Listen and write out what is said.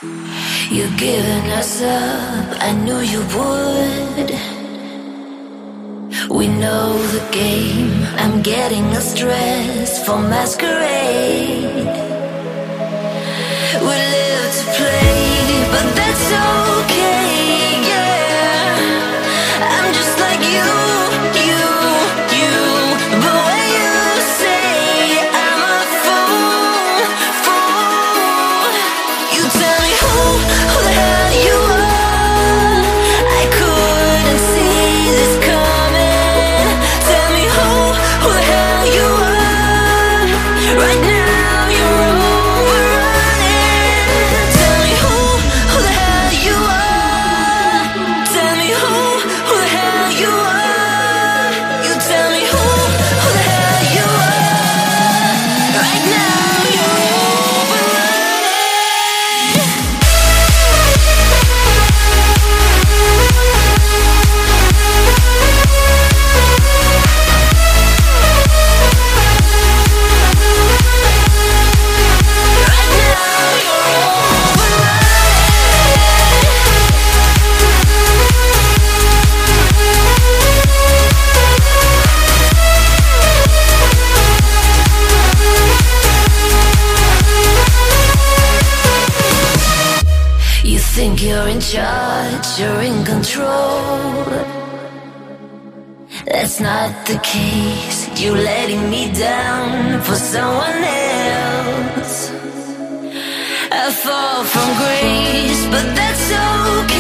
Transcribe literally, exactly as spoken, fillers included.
You're giving us up, I knew you would. We know the game, I'm getting a stress for masquerade. We live to play, but that's okay, yeah. I'm just like you, you, you. But when you say I'm a fool, fool, you tell me who, who the hell you are. I couldn't see this coming. Tell me who, who the hell you are. Right now you're overrunning. Tell me who, who the hell you are. Tell me who, who the hell you are. You tell me who, who the hell you are. Right now you're overrunning. Right now you're overrunning. You think you're in charge, you're in control. That's not the case. You're letting me down for someone else. I fall from grace, but that's okay.